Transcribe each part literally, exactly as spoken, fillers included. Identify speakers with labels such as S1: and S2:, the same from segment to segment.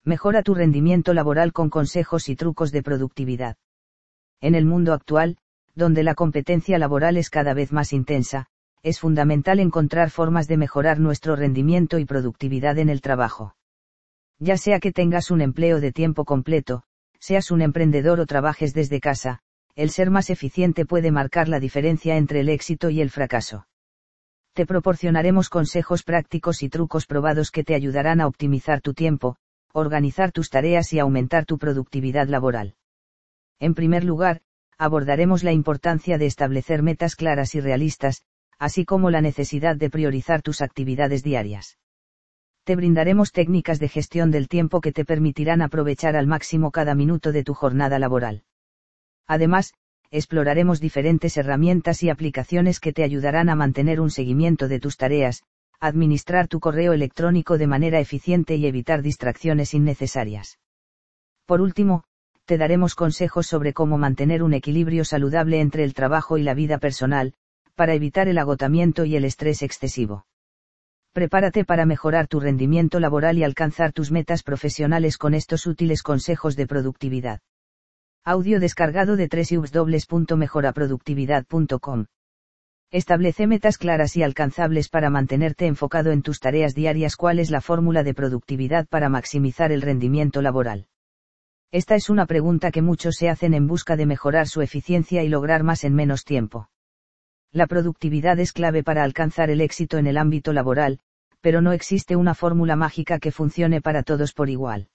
S1: Mejora tu rendimiento laboral con consejos y trucos de productividad. En el mundo actual, donde la competencia laboral es cada vez más intensa, es fundamental encontrar formas de mejorar nuestro rendimiento y productividad en el trabajo. Ya sea que tengas un empleo de tiempo completo, seas un emprendedor o trabajes desde casa, el ser más eficiente puede marcar la diferencia entre el éxito y el fracaso. Te proporcionaremos consejos prácticos y trucos probados que te ayudarán a optimizar tu tiempo, organizar tus tareas y aumentar tu productividad laboral. En primer lugar, abordaremos la importancia de establecer metas claras y realistas, así como la necesidad de priorizar tus actividades diarias. Te brindaremos técnicas de gestión del tiempo que te permitirán aprovechar al máximo cada minuto de tu jornada laboral. Además, exploraremos diferentes herramientas y aplicaciones que te ayudarán a mantener un seguimiento de tus tareas, administrar tu correo electrónico de manera eficiente y evitar distracciones innecesarias. Por último, te daremos consejos sobre cómo mantener un equilibrio saludable entre el trabajo y la vida personal, para evitar el agotamiento y el estrés excesivo. Prepárate para mejorar tu rendimiento laboral y alcanzar tus metas profesionales con estos útiles consejos de productividad. Audio descargado de doble u doble u doble u punto mejora productividad punto com. Establece metas claras y alcanzables para mantenerte enfocado en tus tareas diarias. ¿Cuál es la fórmula de productividad para maximizar el rendimiento laboral? Esta es una pregunta que muchos se hacen en busca de mejorar su eficiencia y lograr más en menos tiempo. La productividad es clave para alcanzar el éxito en el ámbito laboral, pero no existe una fórmula mágica que funcione para todos por igual.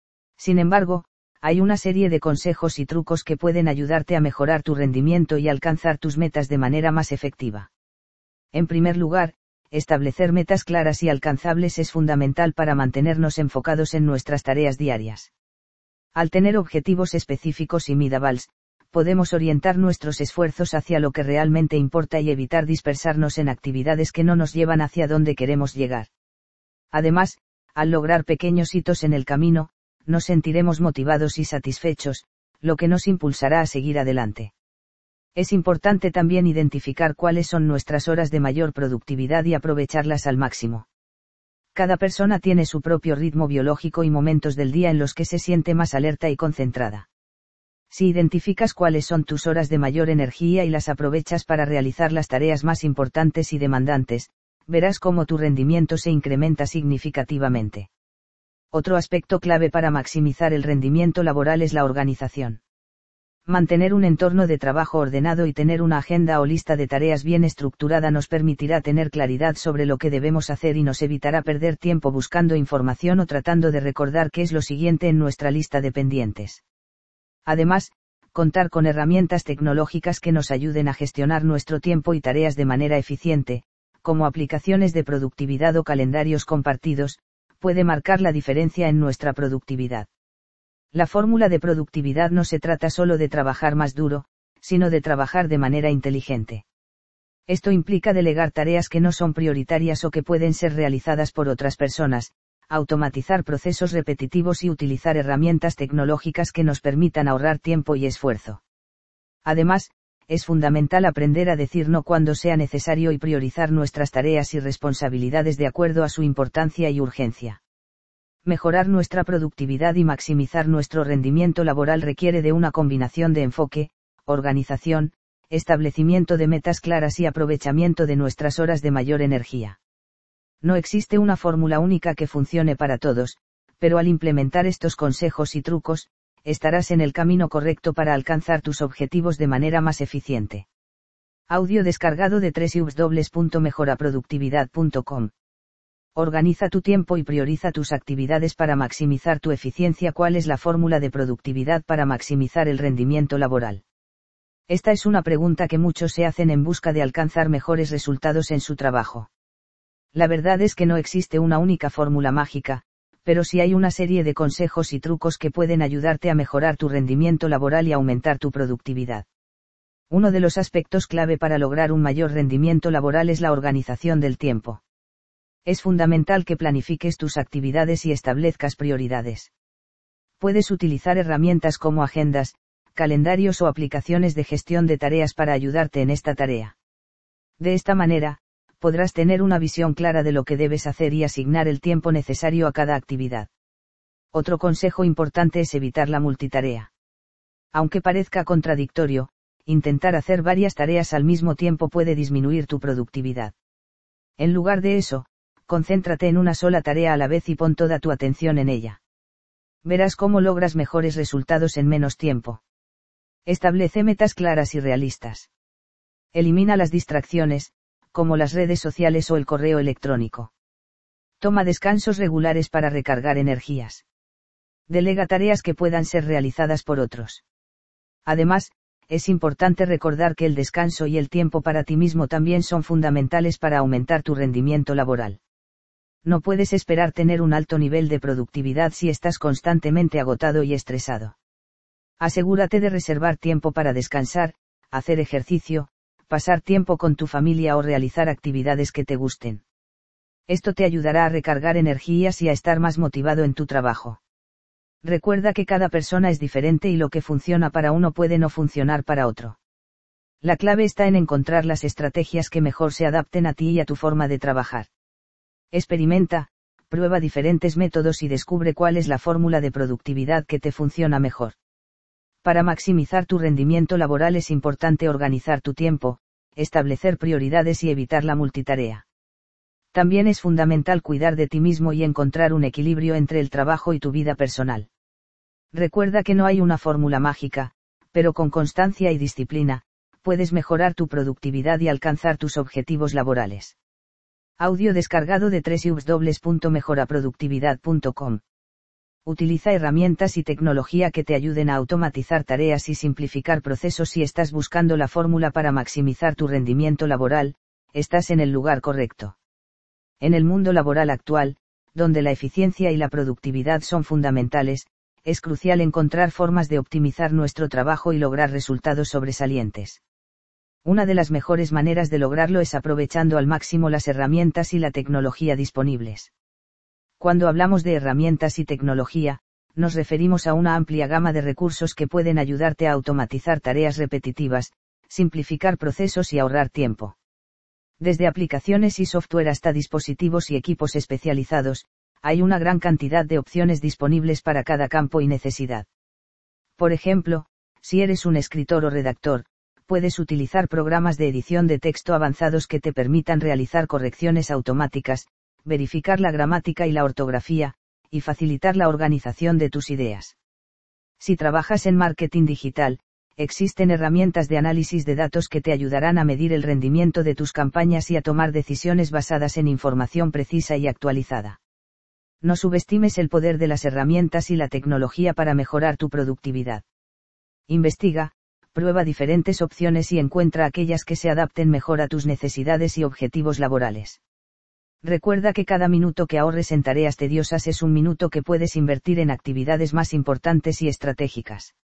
S1: Sin embargo, hay una serie de consejos y trucos que pueden ayudarte a mejorar tu rendimiento y alcanzar tus metas de manera más efectiva. En primer lugar, establecer metas claras y alcanzables es fundamental para mantenernos enfocados en nuestras tareas diarias. Al tener objetivos específicos y measurables, podemos orientar nuestros esfuerzos hacia lo que realmente importa y evitar dispersarnos en actividades que no nos llevan hacia donde queremos llegar. Además, al lograr pequeños hitos en el camino, nos sentiremos motivados y satisfechos, lo que nos impulsará a seguir adelante. Es importante también identificar cuáles son nuestras horas de mayor productividad y aprovecharlas al máximo. Cada persona tiene su propio ritmo biológico y momentos del día en los que se siente más alerta y concentrada. Si identificas cuáles son tus horas de mayor energía y las aprovechas para realizar las tareas más importantes y demandantes, verás cómo tu rendimiento se incrementa significativamente. Otro aspecto clave para maximizar el rendimiento laboral es la organización. Mantener un entorno de trabajo ordenado y tener una agenda o lista de tareas bien estructurada nos permitirá tener claridad sobre lo que debemos hacer y nos evitará perder tiempo buscando información o tratando de recordar qué es lo siguiente en nuestra lista de pendientes. Además, contar con herramientas tecnológicas que nos ayuden a gestionar nuestro tiempo y tareas de manera eficiente, como aplicaciones de productividad o calendarios compartidos, puede marcar la diferencia en nuestra productividad. La fórmula de productividad no se trata solo de trabajar más duro, sino de trabajar de manera inteligente. Esto implica delegar tareas que no son prioritarias o que pueden ser realizadas por otras personas, automatizar procesos repetitivos y utilizar herramientas tecnológicas que nos permitan ahorrar tiempo y esfuerzo. Además, es fundamental aprender a decir no cuando sea necesario y priorizar nuestras tareas y responsabilidades de acuerdo a su importancia y urgencia. Mejorar nuestra productividad y maximizar nuestro rendimiento laboral requiere de una combinación de enfoque, organización, establecimiento de metas claras y aprovechamiento de nuestras horas de mayor energía. No existe una fórmula única que funcione para todos, pero al implementar estos consejos y trucos, estarás en el camino correcto para alcanzar tus objetivos de manera más eficiente. Audio descargado de doble u doble u doble u punto mejora productividad punto com. Organiza tu tiempo y prioriza tus actividades para maximizar tu eficiencia. ¿Cuál es la fórmula de productividad para maximizar el rendimiento laboral? Esta es una pregunta que muchos se hacen en busca de alcanzar mejores resultados en su trabajo. La verdad es que no existe una única fórmula mágica, pero sí hay una serie de consejos y trucos que pueden ayudarte a mejorar tu rendimiento laboral y aumentar tu productividad. Uno de los aspectos clave para lograr un mayor rendimiento laboral es la organización del tiempo. Es fundamental que planifiques tus actividades y establezcas prioridades. Puedes utilizar herramientas como agendas, calendarios o aplicaciones de gestión de tareas para ayudarte en esta tarea. De esta manera, podrás tener una visión clara de lo que debes hacer y asignar el tiempo necesario a cada actividad. Otro consejo importante es evitar la multitarea. Aunque parezca contradictorio, intentar hacer varias tareas al mismo tiempo puede disminuir tu productividad. En lugar de eso, concéntrate en una sola tarea a la vez y pon toda tu atención en ella. Verás cómo logras mejores resultados en menos tiempo. Establece metas claras y realistas. Elimina las distracciones, como las redes sociales o el correo electrónico. Toma descansos regulares para recargar energías. Delega tareas que puedan ser realizadas por otros. Además, es importante recordar que el descanso y el tiempo para ti mismo también son fundamentales para aumentar tu rendimiento laboral. No puedes esperar tener un alto nivel de productividad si estás constantemente agotado y estresado. Asegúrate de reservar tiempo para descansar, hacer ejercicio, pasar tiempo con tu familia o realizar actividades que te gusten. Esto te ayudará a recargar energías y a estar más motivado en tu trabajo. Recuerda que cada persona es diferente y lo que funciona para uno puede no funcionar para otro. La clave está en encontrar las estrategias que mejor se adapten a ti y a tu forma de trabajar. Experimenta, prueba diferentes métodos y descubre cuál es la fórmula de productividad que te funciona mejor. Para maximizar tu rendimiento laboral es importante organizar tu tiempo, establecer prioridades y evitar la multitarea. También es fundamental cuidar de ti mismo y encontrar un equilibrio entre el trabajo y tu vida personal. Recuerda que no hay una fórmula mágica, pero con constancia y disciplina, puedes mejorar tu productividad y alcanzar tus objetivos laborales. Audio descargado de doble u doble u doble u punto mejora productividad punto com. Utiliza herramientas y tecnología que te ayuden a automatizar tareas y simplificar procesos. Si estás buscando la fórmula para maximizar tu rendimiento laboral, estás en el lugar correcto. En el mundo laboral actual, donde la eficiencia y la productividad son fundamentales, es crucial encontrar formas de optimizar nuestro trabajo y lograr resultados sobresalientes. Una de las mejores maneras de lograrlo es aprovechando al máximo las herramientas y la tecnología disponibles. Cuando hablamos de herramientas y tecnología, nos referimos a una amplia gama de recursos que pueden ayudarte a automatizar tareas repetitivas, simplificar procesos y ahorrar tiempo. Desde aplicaciones y software hasta dispositivos y equipos especializados, hay una gran cantidad de opciones disponibles para cada campo y necesidad. Por ejemplo, si eres un escritor o redactor, puedes utilizar programas de edición de texto avanzados que te permitan realizar correcciones automáticas, verificar la gramática y la ortografía, y facilitar la organización de tus ideas. Si trabajas en marketing digital, existen herramientas de análisis de datos que te ayudarán a medir el rendimiento de tus campañas y a tomar decisiones basadas en información precisa y actualizada. No subestimes el poder de las herramientas y la tecnología para mejorar tu productividad. Investiga, prueba diferentes opciones y encuentra aquellas que se adapten mejor a tus necesidades y objetivos laborales. Recuerda que cada minuto que ahorres en tareas tediosas es un minuto que puedes invertir en actividades más importantes y estratégicas.